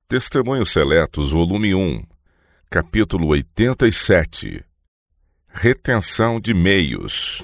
Testemunhos Seletos, volume 1, capítulo 87. Retenção de meios.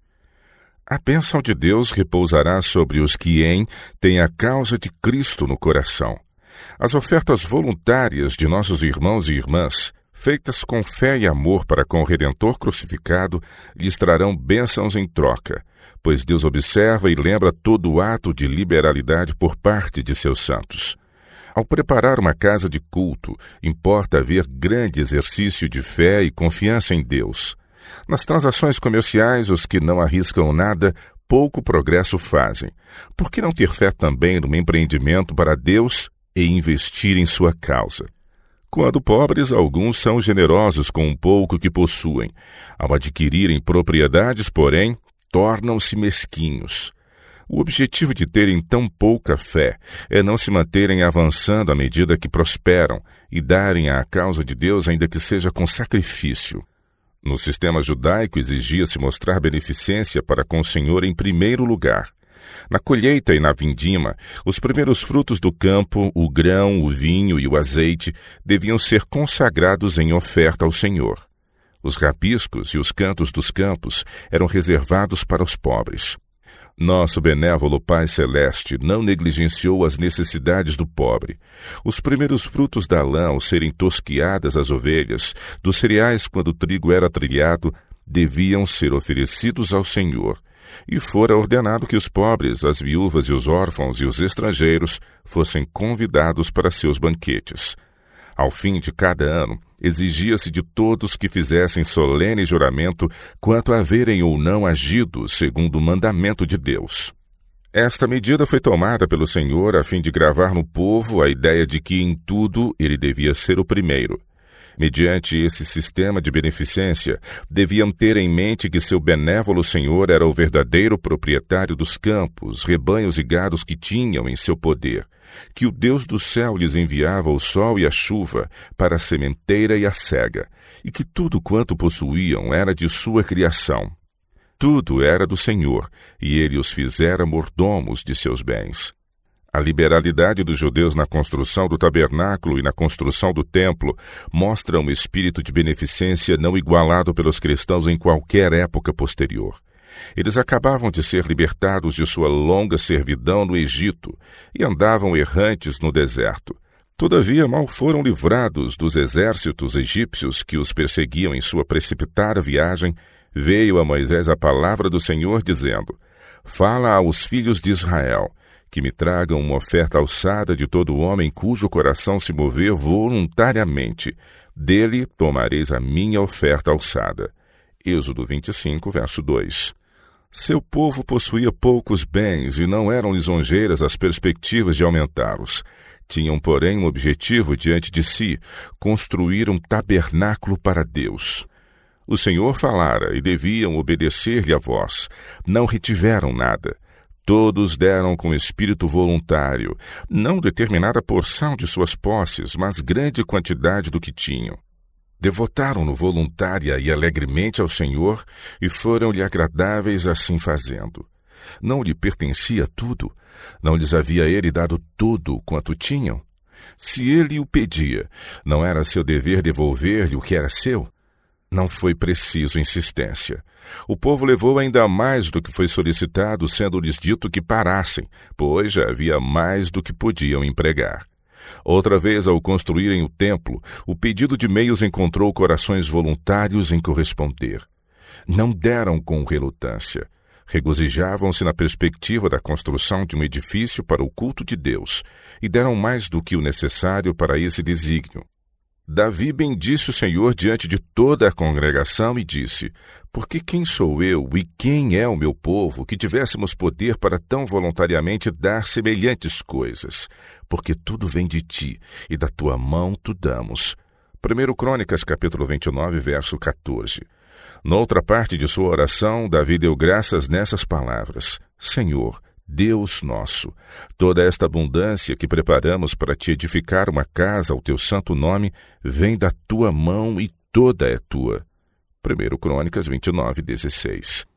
A bênção de Deus repousará sobre os que têm a causa de Cristo no coração. As ofertas voluntárias de nossos irmãos e irmãs, feitas com fé e amor para com o Redentor crucificado, lhes trarão bênçãos em troca, pois Deus observa e lembra todo ato de liberalidade por parte de seus santos. Ao preparar uma casa de culto, importa haver grande exercício de fé e confiança em Deus. Nas transações comerciais, os que não arriscam nada, pouco progresso fazem. Por que não ter fé também no empreendimento para Deus e investir em sua causa? Quando pobres, alguns são generosos com um pouco que possuem. Ao adquirirem propriedades, porém, tornam-se mesquinhos. O objetivo de terem tão pouca fé é não se manterem avançando à medida que prosperam e darem à causa de Deus, ainda que seja com sacrifício. No sistema judaico exigia-se mostrar beneficência para com o Senhor em primeiro lugar. Na colheita e na vindima, os primeiros frutos do campo, o grão, o vinho e o azeite, deviam ser consagrados em oferta ao Senhor. Os rabiscos e os cantos dos campos eram reservados para os pobres. Nosso benévolo Pai Celeste não negligenciou as necessidades do pobre. Os primeiros frutos da lã, ao serem tosquiadas as ovelhas, dos cereais quando o trigo era trilhado, deviam ser oferecidos ao Senhor. E fora ordenado que os pobres, as viúvas e os órfãos e os estrangeiros fossem convidados para seus banquetes. Ao fim de cada ano, exigia-se de todos que fizessem solene juramento quanto a haverem ou não agido segundo o mandamento de Deus. Esta medida foi tomada pelo Senhor a fim de gravar no povo a ideia de que em tudo ele devia ser o primeiro. Mediante esse sistema de beneficência, deviam ter em mente que seu benévolo Senhor era o verdadeiro proprietário dos campos, rebanhos e gados que tinham em seu poder, que o Deus do céu lhes enviava o sol e a chuva para a sementeira e a cega, e que tudo quanto possuíam era de sua criação. Tudo era do Senhor, e ele os fizera mordomos de seus bens. A liberalidade dos judeus na construção do tabernáculo e na construção do templo mostra um espírito de beneficência não igualado pelos cristãos em qualquer época posterior. Eles acabavam de ser libertados de sua longa servidão no Egito e andavam errantes no deserto. Todavia, mal foram livrados dos exércitos egípcios que os perseguiam em sua precipitada viagem, veio a Moisés a palavra do Senhor, dizendo: «Fala aos filhos de Israel, que me tragam uma oferta alçada de todo homem cujo coração se mover voluntariamente. Dele tomareis a minha oferta alçada». Êxodo 25, verso 2. Seu povo possuía poucos bens e não eram lisonjeiras as perspectivas de aumentá-los. Tinham, porém, um objetivo diante de si: construir um tabernáculo para Deus. O Senhor falara e deviam obedecer-lhe a voz. Não retiveram nada. Todos deram com espírito voluntário, não determinada porção de suas posses, mas grande quantidade do que tinham. Devotaram-no voluntária e alegremente ao Senhor e foram-lhe agradáveis assim fazendo. Não lhe pertencia tudo? Não lhes havia ele dado tudo quanto tinham? Se ele o pedia, não era seu dever devolver-lhe o que era seu? Não foi preciso insistência. O povo levou ainda mais do que foi solicitado, sendo-lhes dito que parassem, pois já havia mais do que podiam empregar. Outra vez, ao construírem o templo, o pedido de meios encontrou corações voluntários em corresponder. Não deram com relutância. Regozijavam-se na perspectiva da construção de um edifício para o culto de Deus, e deram mais do que o necessário para esse desígnio. Davi bendisse o Senhor diante de toda a congregação e disse: «Porque quem sou eu e quem é o meu povo que tivéssemos poder para tão voluntariamente dar semelhantes coisas? Porque tudo vem de ti, e da tua mão tu damos». 1 Crônicas, capítulo 29, verso 14. Noutra parte de sua oração, Davi deu graças nessas palavras: «Senhor, Deus nosso, toda esta abundância que preparamos para te edificar uma casa ao teu santo nome, vem da tua mão e toda é tua». 1 Crônicas 29, 16.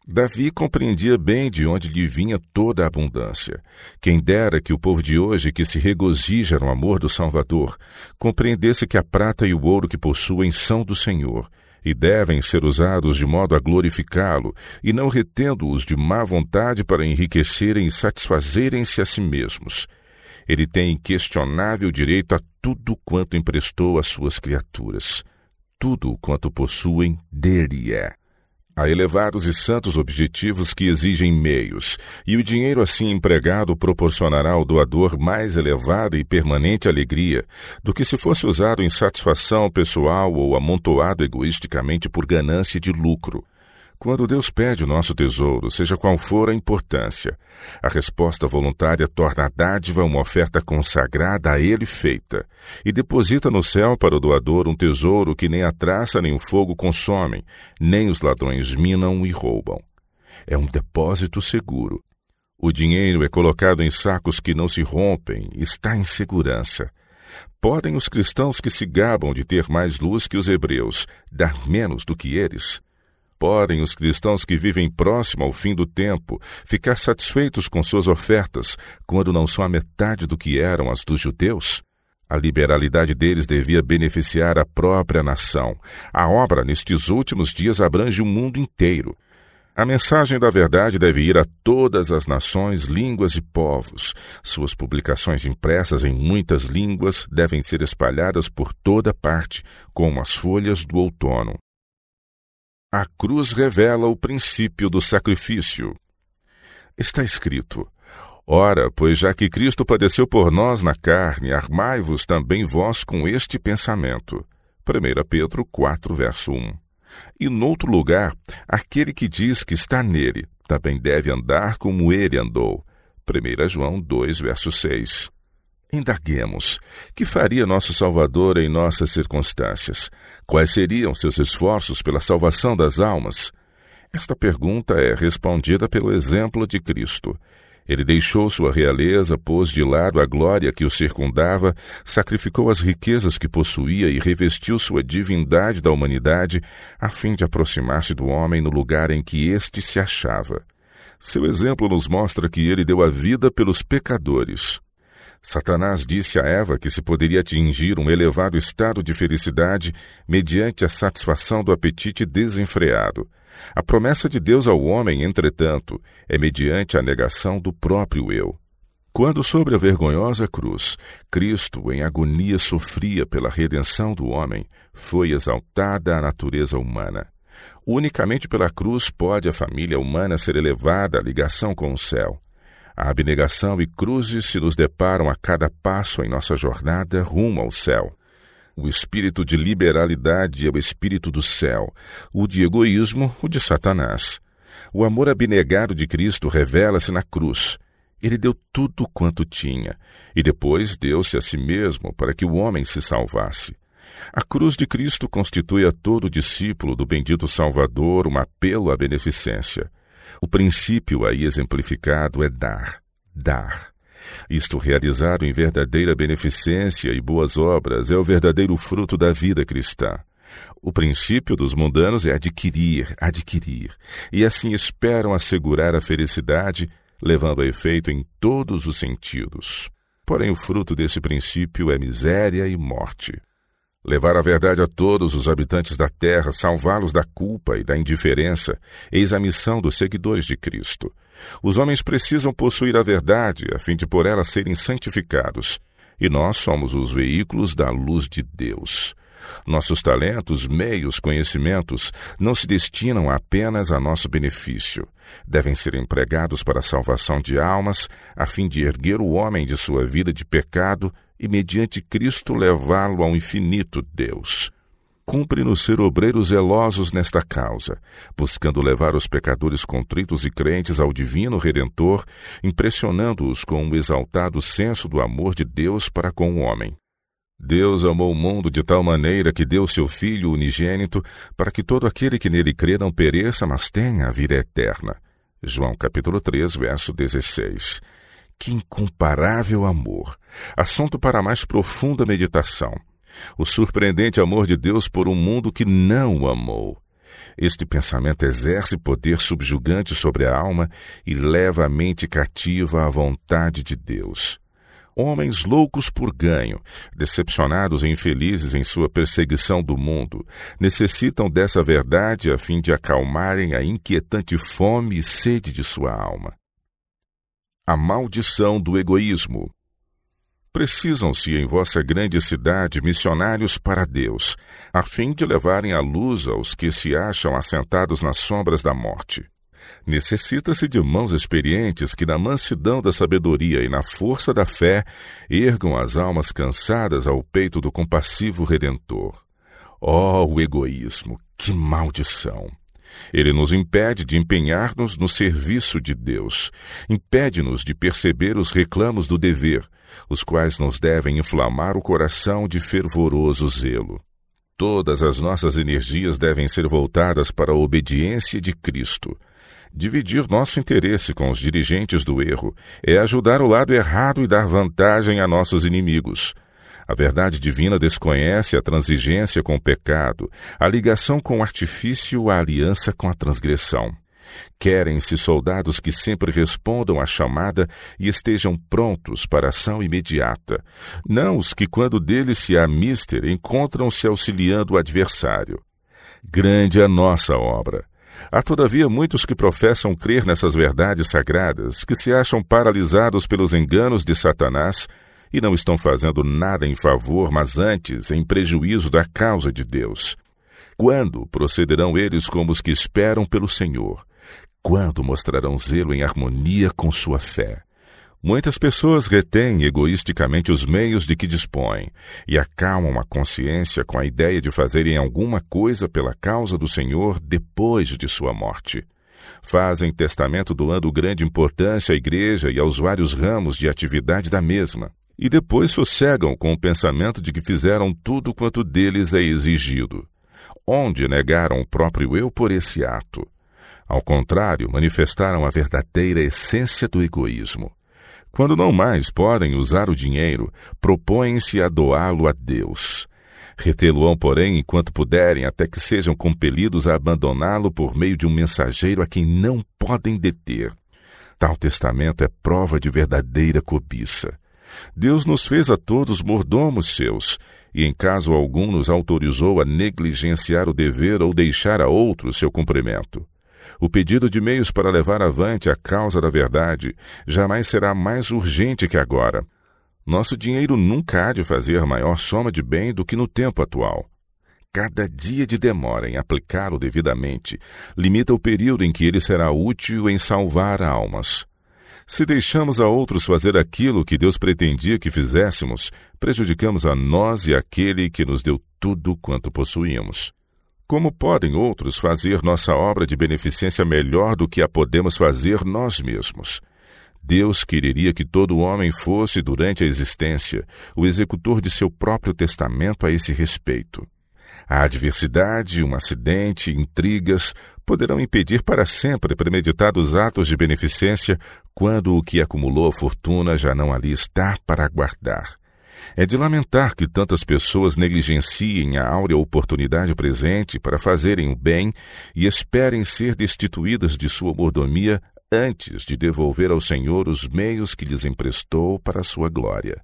Davi compreendia bem de onde lhe vinha toda a abundância. Quem dera que o povo de hoje, que se regozija no amor do Salvador, compreendesse que a prata e o ouro que possuem são do Senhor, e devem ser usados de modo a glorificá-lo, e não retendo-os de má vontade para enriquecerem e satisfazerem-se a si mesmos. Ele tem inquestionável direito a tudo quanto emprestou às suas criaturas. Tudo quanto possuem dele é. Há elevados e santos objetivos que exigem meios, e o dinheiro assim empregado proporcionará ao doador mais elevada e permanente alegria do que se fosse usado em satisfação pessoal ou amontoado egoisticamente por ganância de lucro. Quando Deus pede o nosso tesouro, seja qual for a importância, a resposta voluntária torna a dádiva uma oferta consagrada a Ele feita, e deposita no céu para o doador um tesouro que nem a traça nem o fogo consomem, nem os ladrões minam e roubam. É um depósito seguro. O dinheiro é colocado em sacos que não se rompem, está em segurança. Podem os cristãos que se gabam de ter mais luz que os hebreus dar menos do que eles? Podem os cristãos que vivem próximo ao fim do tempo ficar satisfeitos com suas ofertas quando não são a metade do que eram as dos judeus? A liberalidade deles devia beneficiar a própria nação. A obra nestes últimos dias abrange o mundo inteiro. A mensagem da verdade deve ir a todas as nações, línguas e povos. Suas publicações impressas em muitas línguas devem ser espalhadas por toda parte, como as folhas do outono. A cruz revela o princípio do sacrifício. Está escrito: Ora, pois já que Cristo padeceu por nós na carne, armai-vos também vós com este pensamento. 1 Pedro 4, verso 1. E noutro lugar, aquele que diz que está nele, também deve andar como ele andou. 1 João 2, verso 6. Indaguemos, que faria nosso Salvador em nossas circunstâncias? Quais seriam seus esforços pela salvação das almas? Esta pergunta é respondida pelo exemplo de Cristo. Ele deixou sua realeza, pôs de lado a glória que o circundava, sacrificou as riquezas que possuía e revestiu sua divindade da humanidade, a fim de aproximar-se do homem no lugar em que este se achava. Seu exemplo nos mostra que ele deu a vida pelos pecadores. Satanás disse a Eva que se poderia atingir um elevado estado de felicidade mediante a satisfação do apetite desenfreado. A promessa de Deus ao homem, entretanto, é mediante a negação do próprio eu. Quando sobre a vergonhosa cruz, Cristo, em agonia, sofria pela redenção do homem, foi exaltada a natureza humana. Unicamente pela cruz pode a família humana ser elevada à ligação com o céu. A abnegação e cruzes se nos deparam a cada passo em nossa jornada rumo ao céu. O espírito de liberalidade é o espírito do céu, o de egoísmo, o de Satanás. O amor abnegado de Cristo revela-se na cruz. Ele deu tudo quanto tinha, e depois deu-se a si mesmo para que o homem se salvasse. A cruz de Cristo constitui a todo discípulo do bendito Salvador um apelo à beneficência. O princípio aí exemplificado é dar. Isto realizado em verdadeira beneficência e boas obras é o verdadeiro fruto da vida cristã. O princípio dos mundanos é adquirir, e assim esperam assegurar a felicidade, levando a efeito em todos os sentidos. Porém, o fruto desse princípio é miséria e morte. Levar a verdade a todos os habitantes da terra, salvá-los da culpa e da indiferença, eis a missão dos seguidores de Cristo. Os homens precisam possuir a verdade, a fim de por ela serem santificados, e nós somos os veículos da luz de Deus. Nossos talentos, meios, conhecimentos não se destinam apenas a nosso benefício. Devem ser empregados para a salvação de almas, a fim de erguer o homem de sua vida de pecado e, mediante Cristo, levá-lo ao infinito Deus. Cumpre-nos ser obreiros zelosos nesta causa, buscando levar os pecadores contritos e crentes ao divino Redentor, impressionando-os com um exaltado senso do amor de Deus para com o homem. Deus amou o mundo de tal maneira que deu seu Filho unigênito para que todo aquele que nele crê não pereça, mas tenha a vida eterna. João capítulo 3, verso 16. Que incomparável amor! Assunto para a mais profunda meditação. O surpreendente amor de Deus por um mundo que não o amou. Este pensamento exerce poder subjugante sobre a alma e leva a mente cativa à vontade de Deus. Homens loucos por ganho, decepcionados e infelizes em sua perseguição do mundo, necessitam dessa verdade a fim de acalmarem a inquietante fome e sede de sua alma. A maldição do egoísmo. Precisam-se em vossa grande cidade missionários para Deus, a fim de levarem a luz aos que se acham assentados nas sombras da morte. Necessita-se de mãos experientes que, na mansidão da sabedoria e na força da fé, ergam as almas cansadas ao peito do compassivo Redentor. Oh, o egoísmo! Que maldição! Ele nos impede de empenhar-nos no serviço de Deus, impede-nos de perceber os reclamos do dever, os quais nos devem inflamar o coração de fervoroso zelo. Todas as nossas energias devem ser voltadas para a obediência de Cristo. Dividir nosso interesse com os dirigentes do erro é ajudar o lado errado e dar vantagem a nossos inimigos. A verdade divina desconhece a transigência com o pecado, a ligação com o artifício, a aliança com a transgressão. Querem-se soldados que sempre respondam à chamada e estejam prontos para a ação imediata, não os que, quando deles se há mister, encontram-se auxiliando o adversário. Grande é a nossa obra. Há, todavia, muitos que professam crer nessas verdades sagradas, que se acham paralisados pelos enganos de Satanás e não estão fazendo nada em favor, mas antes em prejuízo da causa de Deus. Quando procederão eles como os que esperam pelo Senhor? Quando mostrarão zelo em harmonia com sua fé? Muitas pessoas retêm egoisticamente os meios de que dispõem e acalmam a consciência com a ideia de fazerem alguma coisa pela causa do Senhor depois de sua morte. Fazem testamento doando grande importância à igreja e aos vários ramos de atividade da mesma, e depois sossegam com o pensamento de que fizeram tudo quanto deles é exigido. Onde negaram o próprio eu por esse ato? Ao contrário, manifestaram a verdadeira essência do egoísmo. Quando não mais podem usar o dinheiro, propõem-se a doá-lo a Deus. Retê-lo-ão, porém, enquanto puderem, até que sejam compelidos a abandoná-lo por meio de um mensageiro a quem não podem deter. Tal testamento é prova de verdadeira cobiça. Deus nos fez a todos mordomos seus, e em caso algum nos autorizou a negligenciar o dever ou deixar a outro seu cumprimento. O pedido de meios para levar avante a causa da verdade jamais será mais urgente que agora. Nosso dinheiro nunca há de fazer maior soma de bem do que no tempo atual. Cada dia de demora em aplicá-lo devidamente limita o período em que ele será útil em salvar almas. Se deixamos a outros fazer aquilo que Deus pretendia que fizéssemos, prejudicamos a nós e àquele que nos deu tudo quanto possuímos. Como podem outros fazer nossa obra de beneficência melhor do que a podemos fazer nós mesmos? Deus quereria que todo homem fosse, durante a existência, o executor de seu próprio testamento a esse respeito. A adversidade, um acidente, intrigas, poderão impedir para sempre premeditados atos de beneficência quando o que acumulou fortuna já não ali está para aguardar. É de lamentar que tantas pessoas negligenciem a áurea oportunidade presente para fazerem o bem e esperem ser destituídas de sua mordomia antes de devolver ao Senhor os meios que lhes emprestou para a sua glória.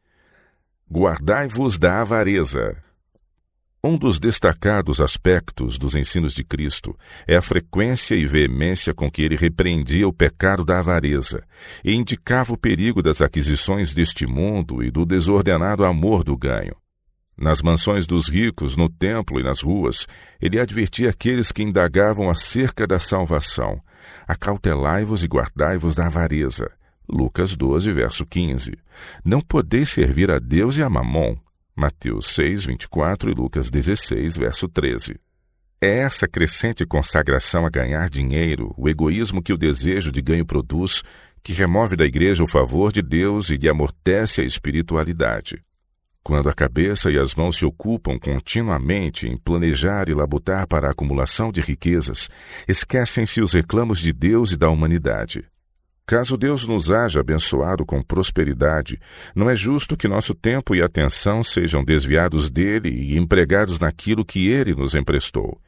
Guardai-vos da avareza. Um dos destacados aspectos dos ensinos de Cristo é a frequência e veemência com que ele repreendia o pecado da avareza e indicava o perigo das aquisições deste mundo e do desordenado amor do ganho. Nas mansões dos ricos, no templo e nas ruas, ele advertia aqueles que indagavam acerca da salvação: acautelai-vos e guardai-vos da avareza. Lucas 12, verso 15. Não podeis servir a Deus e a Mamon. Mateus 6, 24 e Lucas 16, verso 13. É essa crescente consagração a ganhar dinheiro, o egoísmo que o desejo de ganho produz, que remove da igreja o favor de Deus e lhe amortece a espiritualidade. Quando a cabeça e as mãos se ocupam continuamente em planejar e labutar para a acumulação de riquezas, esquecem-se os reclamos de Deus e da humanidade. Caso Deus nos haja abençoado com prosperidade, não é justo que nosso tempo e atenção sejam desviados dele e empregados naquilo que ele nos emprestou.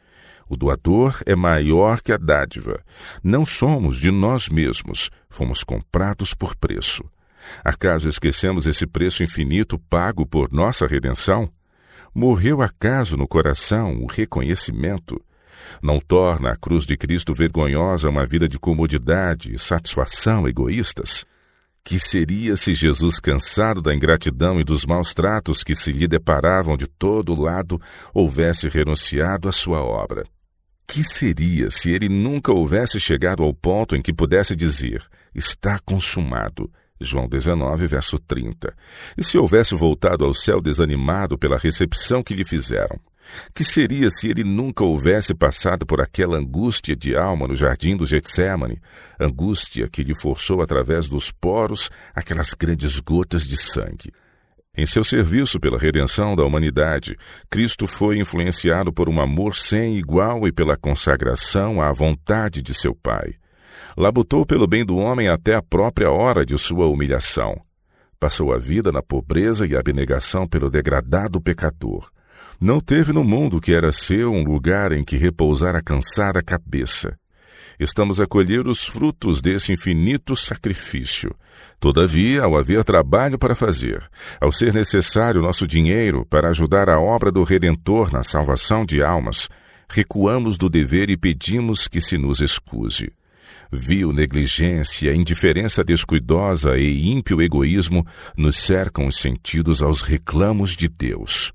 O doador é maior que a dádiva. Não somos de nós mesmos, fomos comprados por preço. Acaso esquecemos esse preço infinito pago por nossa redenção? Morreu acaso no coração o reconhecimento? Não torna a cruz de Cristo vergonhosa uma vida de comodidade e satisfação egoístas? Que seria se Jesus, cansado da ingratidão e dos maus tratos que se lhe deparavam de todo lado, houvesse renunciado à sua obra? Que seria se ele nunca houvesse chegado ao ponto em que pudesse dizer, está consumado, João 19, verso 30, e se houvesse voltado ao céu desanimado pela recepção que lhe fizeram? Que seria se ele nunca houvesse passado por aquela angústia de alma no jardim do Getsêmani, angústia que lhe forçou através dos poros aquelas grandes gotas de sangue? Em seu serviço pela redenção da humanidade, Cristo foi influenciado por um amor sem igual e pela consagração à vontade de seu Pai. Labutou pelo bem do homem até a própria hora de sua humilhação. Passou a vida na pobreza e abnegação pelo degradado pecador. Não teve no mundo que era seu um lugar em que repousar a cansada cabeça. Estamos a colher os frutos desse infinito sacrifício. Todavia, ao haver trabalho para fazer, ao ser necessário nosso dinheiro para ajudar a obra do Redentor na salvação de almas, recuamos do dever e pedimos que se nos excuse. Vil negligência, indiferença descuidosa e ímpio egoísmo nos cercam os sentidos aos reclamos de Deus.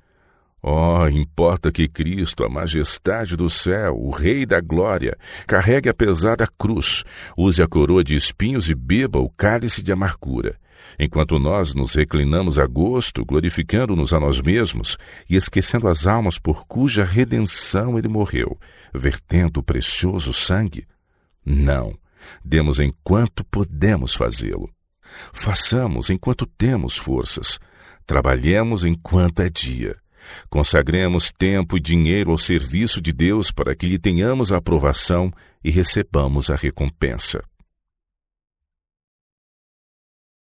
Oh, importa que Cristo, a majestade do céu, o Rei da glória, carregue a pesada cruz, use a coroa de espinhos e beba o cálice de amargura, enquanto nós nos reclinamos a gosto, glorificando-nos a nós mesmos e esquecendo as almas por cuja redenção ele morreu, vertendo o precioso sangue? Não, demos enquanto podemos fazê-lo. Façamos enquanto temos forças. Trabalhemos enquanto é dia. Consagremos tempo e dinheiro ao serviço de Deus para que lhe tenhamos a aprovação e recebamos a recompensa.